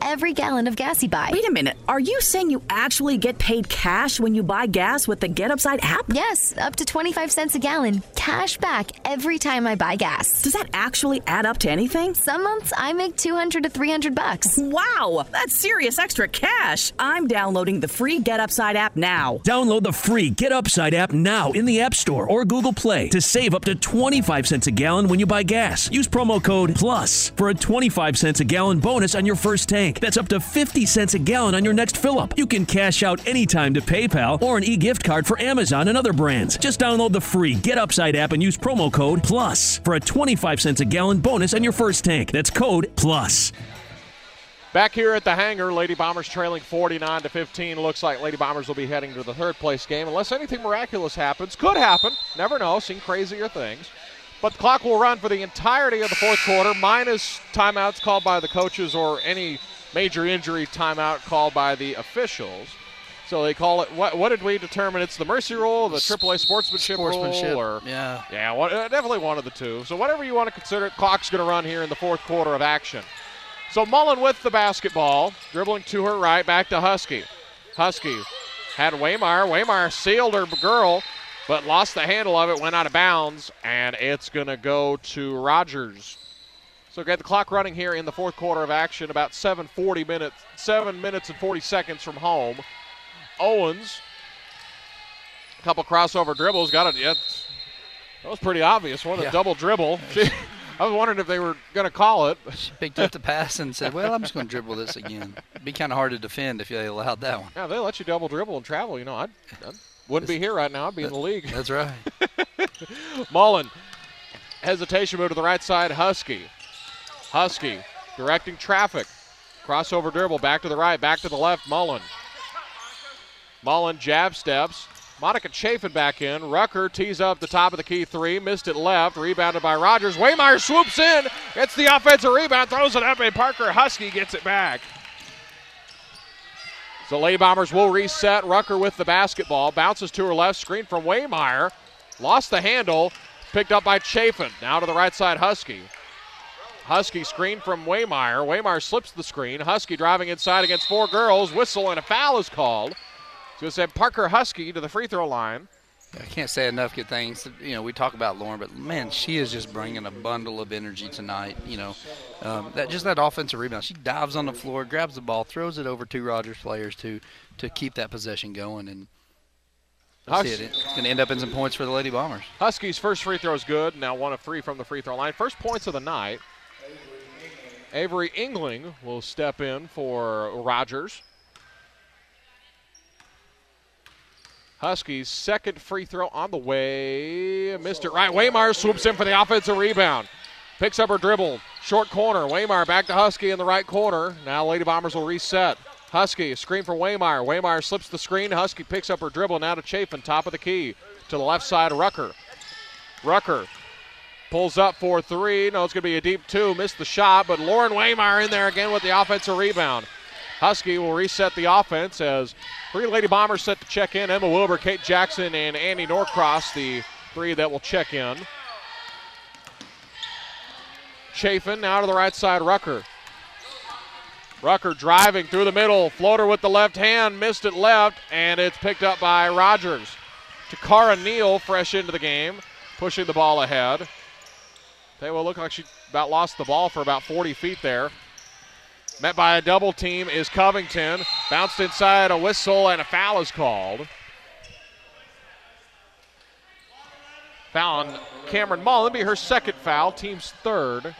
every gallon of gas you buy. Wait a minute. Are you saying you actually get paid cash when you buy gas with the GetUpside app? Yes, up to 25 cents a gallon. Cash back every time I buy gas. Does that actually add up to anything? Some months I make $200 to $300. Wow, that's serious extra cash. I'm downloading the free GetUpside app now. Download the free GetUpside app now in the App Store or Google Play to save up to 25 cents a gallon when you buy gas. Use promo code PLUS for a 25 cents a gallon bonus on your first tank. That's up to 50 cents a gallon on your next fill-up. You can cash out anytime to PayPal or an e-gift card for Amazon and other brands. Just download the free GetUpside app and use promo code PLUS for a 25 cents a gallon bonus on your first tank. That's code PLUS. Back here at the hangar, Lady Bombers trailing 49-15. Looks like Lady Bombers will be heading to the third-place game unless anything miraculous happens. Could happen. Never know. Seen crazier things. But the clock will run for the entirety of the fourth quarter, minus timeouts called by the coaches or any major injury timeout called by the officials. So they call it, what did we determine? It's the mercy rule, the AAA sportsmanship rule? Or, yeah. Yeah, definitely one of the two. So whatever you want to consider it, clock's going to run here in the fourth quarter of action. So Mullen with the basketball, dribbling to her right, back to Husky. Husky had Waymire. Waymire sealed her girl, but lost the handle of it, went out of bounds, and it's going to go to Rogers. So get the clock running here in the fourth quarter of action, about 7 minutes and 40 seconds from home. Owens, a couple crossover dribbles, got it. Yeah, that was pretty obvious. One, a double dribble. I was wondering if they were going to call it. She picked up the pass and said, well, I'm just going to dribble this again. It'd be kind of hard to defend if they allowed that one. Yeah, they let you double dribble and travel. You know, I wouldn't be here right now. I'd be in the league. That's right. Mullen, hesitation move to the right side. Husky directing traffic. Crossover dribble, back to the right, back to the left. Mullen jab steps. Monica Chafin back in. Rucker tees up the top of the key three. Missed it left. Rebounded by Rogers. Waymire swoops in. Gets the offensive rebound. Throws it up, and Parker Husky gets it back. So Lady Bombers will reset. Rucker with the basketball. Bounces to her left. Screen from Waymire. Lost the handle. Picked up by Chafin. Now to the right side, Husky. Husky screen from Waymire. Waymire slips the screen. Husky driving inside against four girls. Whistle and a foul is called. So it said Parker Husky to the free throw line. I can't say enough good things. You know, we talk about Lauren, but, man, she is just bringing a bundle of energy tonight. You know, that offensive rebound. She dives on the floor, grabs the ball, throws it over two Rogers players to keep that possession going. And it's going to end up in some points for the Lady Bombers. Huskies' first free throw is good. Now 1 of 3 from the free throw line. First points of the night. Avery Engling will step in for Rogers. Huskies' second free throw on the way. Missed it right. Waymire swoops in for the offensive rebound. Picks up her dribble. Short corner. Waymire back to Husky in the right corner. Now Lady Bombers will reset. Husky, screen for Waymire. Waymire slips the screen. Husky picks up her dribble. Now to Chafin, top of the key. To the left side, Rucker. Rucker pulls up for three. No, it's going to be a deep two. Missed the shot, but Lauren Waymire in there again with the offensive rebound. Husky will reset the offense as 3 Lady Bombers set to check in. Emma Wilbur, Kate Jackson, and Annie Norcross, the 3 that will check in. Chafin now to the right side, Rucker. Rucker driving through the middle. Floater with the left hand, missed it left, and it's picked up by Rogers. Takara Neal fresh into the game, pushing the ball ahead. They will look like she about lost the ball for about 40 feet there. Met by a double team is Covington. Bounced inside, a whistle, and a foul is called. Foul on Cameron Mullen. Be her second foul, team's third.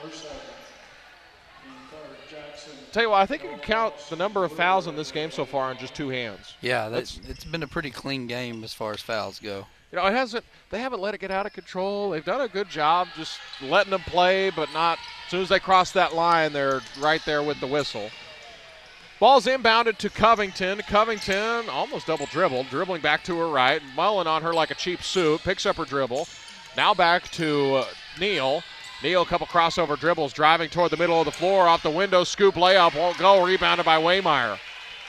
Tell you what, I think you can count the number of fouls in this game so far on just 2 hands. Yeah, it's been a pretty clean game as far as fouls go. You know, they haven't let it get out of control. They've done a good job just letting them play, but not as soon as they cross that line, they're right there with the whistle. Ball's inbounded to Covington. Covington almost double dribbled, dribbling back to her right. Mullen on her like a cheap suit, picks up her dribble. Now back to Neal. Neal, a couple crossover dribbles, driving toward the middle of the floor. Off the window, scoop layup, won't go, rebounded by Waymire.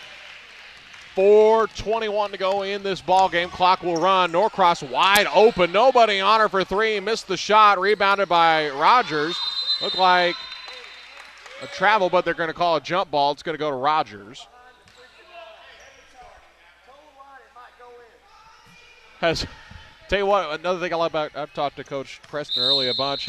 4:21 to go in this ball game. Clock will run. Norcross wide open. Nobody on her for 3. Missed the shot. Rebounded by Rogers. Looked like a travel, but they're going to call a jump ball. It's going to go to Rogers. Tell you what, another thing I like about, I've talked to Coach Preston earlier a bunch.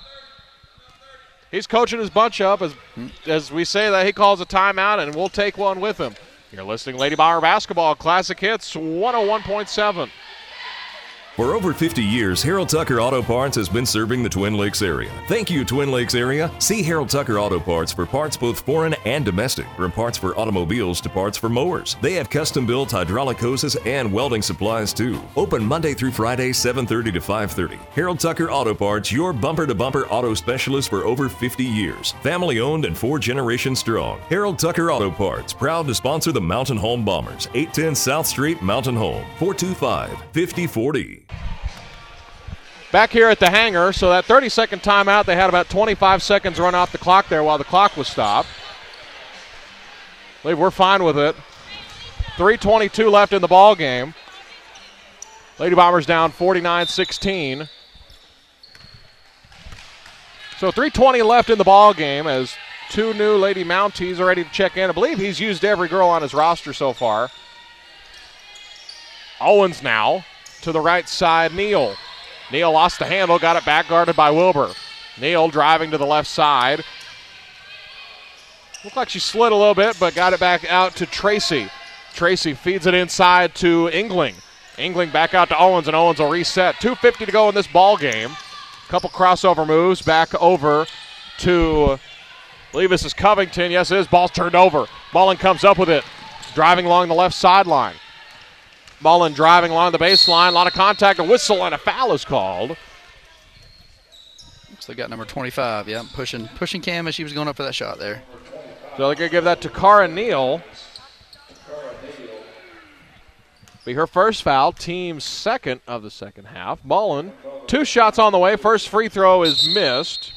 He's coaching his bunch up as we say that he calls a timeout, and we'll take one with him. You're listening to Lady Bomber Basketball Classic Hits 101.7. For over 50 years, Harold Tucker Auto Parts has been serving the Twin Lakes area. Thank you, Twin Lakes area. See Harold Tucker Auto Parts for parts both foreign and domestic, from parts for automobiles to parts for mowers. They have custom-built hydraulic hoses and welding supplies, too. Open Monday through Friday, 7:30 to 5:30. Harold Tucker Auto Parts, your bumper-to-bumper auto specialist for over 50 years. Family-owned and 4 generations strong. Harold Tucker Auto Parts, proud to sponsor the Mountain Home Bombers. 810 South Street, Mountain Home. 425-5040. Back here at the hangar, so that 30-second timeout, they had about 25 seconds run off the clock there while the clock was stopped. I believe we're fine with it. 3:22 left in the ball game. Lady Bombers down 49-16. So 3:20 left in the ball game as 2 new Lady Mounties are ready to check in. I believe he's used every girl on his roster so far. Owens now to the right side, Neal. Neal lost the handle, got it back, guarded by Wilbur. Neal driving to the left side. Looked like she slid a little bit, but got it back out to Tracy. Tracy feeds it inside to Engling. Engling back out to Owens, and Owens will reset. 2:50 to go in this ball game. Couple crossover moves back over to, I believe this is Covington. Yes, it is. Ball's turned over. Mullen comes up with it, driving along the left sideline. Mullen driving along the baseline. A lot of contact, a whistle, and a foul is called. Looks like got number 25. Yeah, pushing Cam as she was going up for that shot there. So they're going to give that to Cara Neal. Be her first foul, team's second of the second half. Mullen, 2 shots on the way. First free throw is missed.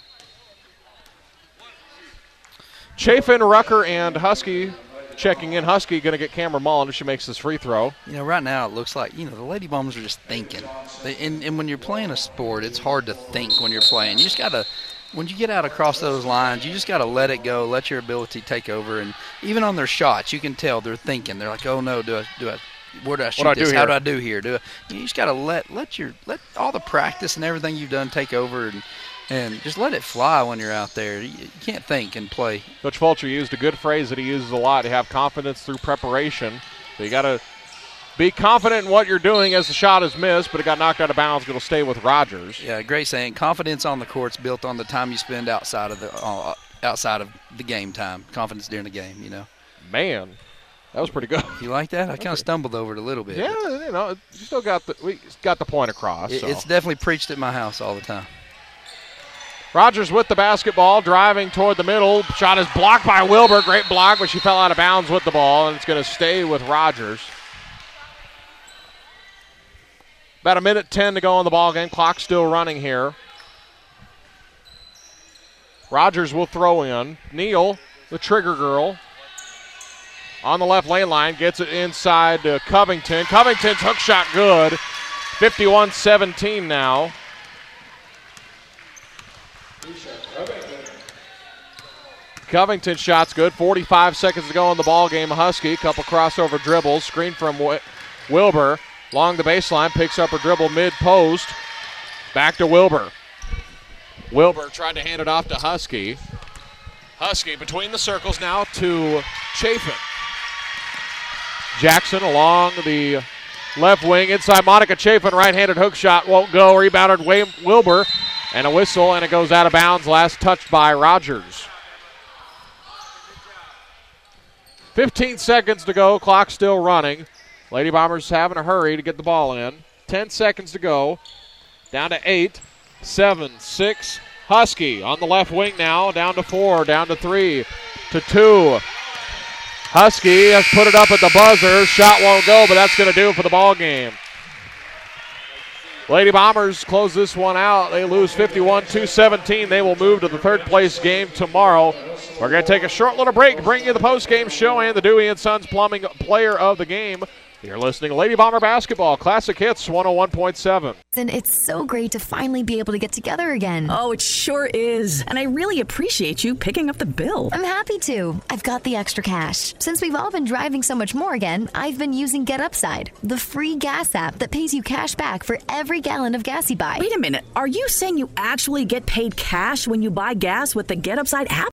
Chafin, Rucker, and Husky checking in. Husky going to get Cameron Mullen if she makes this free throw. You know, right now it looks like, the Lady Bombers are just thinking. And when you're playing a sport, it's hard to think when you're playing. You just got to, when you get out across those lines, you just got to let it go, let your ability take over. And even on their shots, you can tell they're thinking. They're like, oh, no, where do I shoot this? How do I do here? You just got to let all the practice and everything you've done take over and just let it fly when you're out there. You can't think and play. Coach Fulcher used a good phrase that he uses a lot, to have confidence through preparation. So you got to be confident in what you're doing as the shot is missed, but it got knocked out of bounds. It'll stay with Rogers. Yeah, great saying. Confidence on the court's built on the time you spend outside of the game time. Confidence during the game, Man, that was pretty good. You like that? I kind of stumbled over it a little bit. Yeah, you still got the point across. It's definitely preached at my house all the time. Rogers with the basketball, driving toward the middle. Shot is blocked by Wilbur. Great block, but she fell out of bounds with the ball, and it's going to stay with Rogers. About 1:10 to go in the ball game. Clock still running here. Rogers will throw in. Neal, the trigger girl, on the left lane line, gets it inside to Covington. Covington's hook shot good. 51-17 now. Covington shot's good. 45 seconds to go in the ball game. Husky, couple crossover dribbles. Screen from Wilbur. Along the baseline, picks up her dribble mid-post. Back to Wilbur. Wilbur tried to hand it off to Husky. Husky between the circles now to Chafin. Jackson along the left wing. Inside Monica Chafin, right-handed hook shot won't go. Rebounded Wilbur. And a whistle, and it goes out of bounds. Last touched by Rogers. 15 seconds to go. Clock still running. Lady Bombers having a hurry to get the ball in. 10 seconds to go. Down to 8, 7, 6. Husky on the left wing now. Down to 4, down to 3, to 2. Husky has put it up at the buzzer. Shot won't go, but that's going to do it for the ball game. Lady Bombers close this one out. They lose 51-17. They will move to the third place game tomorrow. We're going to take a short little break, bring you the post-game show and the Dewey & Sons Plumbing Player of the Game. You're listening to Lady Bomber Basketball, Classic Hits 101.7. And it's so great to finally be able to get together again. Oh, it sure is. And I really appreciate you picking up the bill. I'm happy to. I've got the extra cash. Since we've all been driving so much more again, I've been using Get Upside, the free gas app that pays you cash back for every gallon of gas you buy. Wait a minute. Are you saying you actually get paid cash when you buy gas with the Get Upside app?